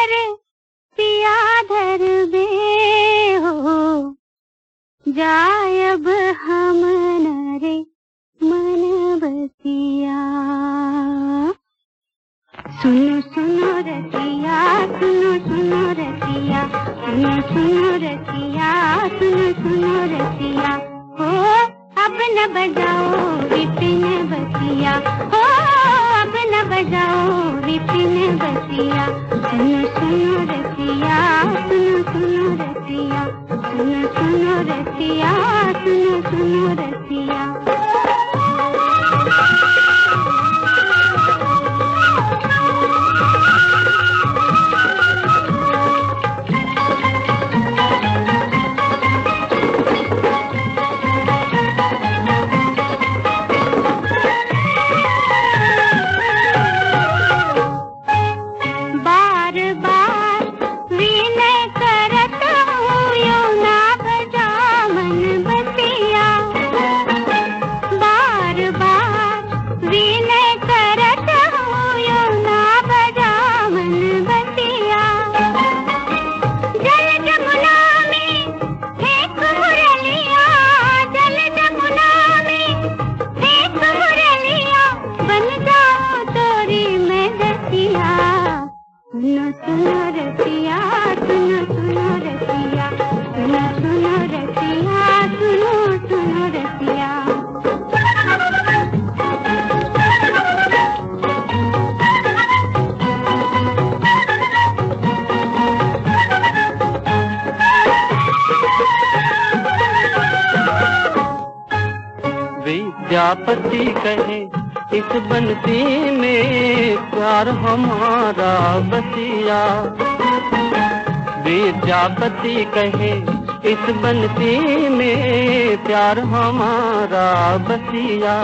पर पिया धर बे हो, जाय अब हम नरे मन बसिया। सुनो सुनो रसिया, सुनो सुनो रसिया, सुनो सुनो रसिया, सुनो सुनो रसिया। हो अब न बजाओ विपिन बसिया, हो अब न बजाओ विपिन बसिया। सुनो सुनो रसिया, सुनो सुनो रसिया, सुनो सुनो रसिया, सुनो सुनो रसिया। सुनो सुनो रसिया, सुनो सुनो रसिया, सुनो सुनो रसिया, सुनो सुनो रसिया। विद्यापति कहे इस बंसी में प्यार हमारा बसिया। विद्यापति कहे इस बंसी में प्यार हमारा बसिया।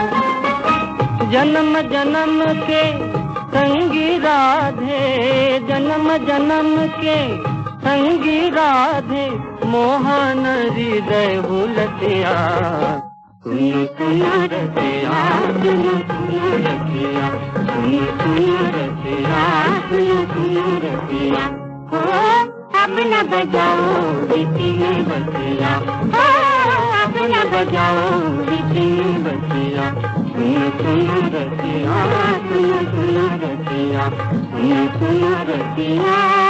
जन्म जन्म के संगी राधे, जन्म जन्म के संगी राधे, मोहन हृदय भूलतिया। सुनो सुनो रसिया, सुनो सुनो रसिया, सुनो सुनो रसिया, सुनो सुनो रसिया। हो अब न बजाओ विपिन बसिया, हो अब न बजाओ विपिन बसिया। सुनो सुनो रसिया, सुनो सुनो रसिया, सुनो सुनो रसिया।